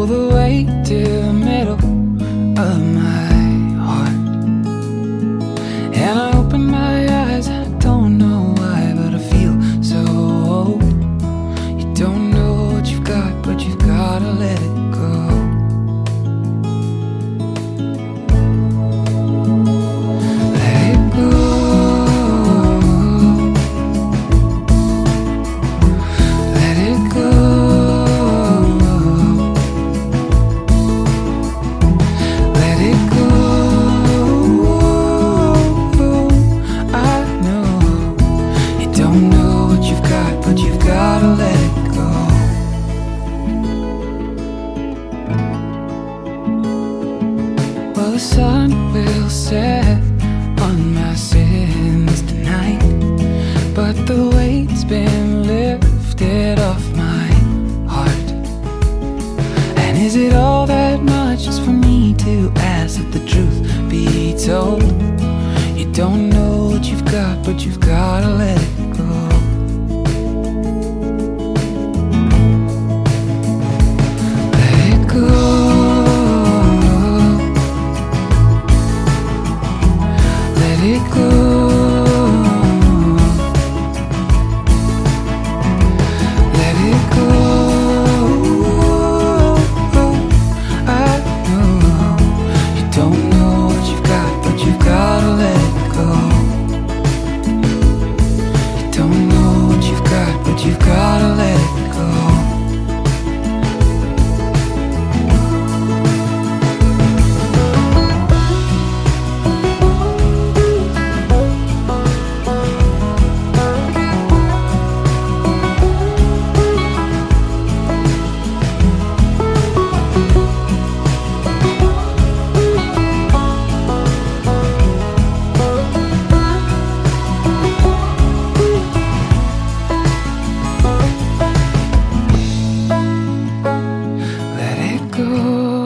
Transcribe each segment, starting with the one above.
all the way to the middle of my heart. And I open my eyes, I don't know why, but I feel so old. You don't know what you've got, but you've gotta let it go. Let it go. Let it go. Let it go. I know you don't know what you've got, but you've gotta let it go. Well, the sun will set on my sins tonight, but the weight's been lifted off my heart. And is it all that much just for me to ask that the truth be told? You don't know what you've got, but you've gotta let it go. Let it go. Let it go. Let it go. I know you don't know what you've got, but you've gotta let it go. You don't know what you've got, but you've gotta let it go. Let it go.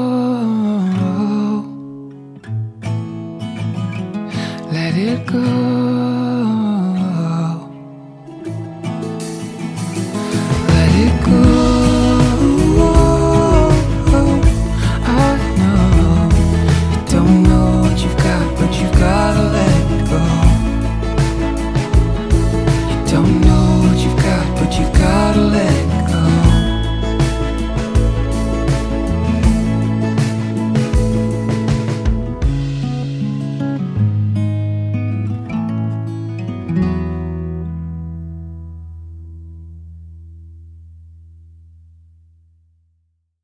Let it go.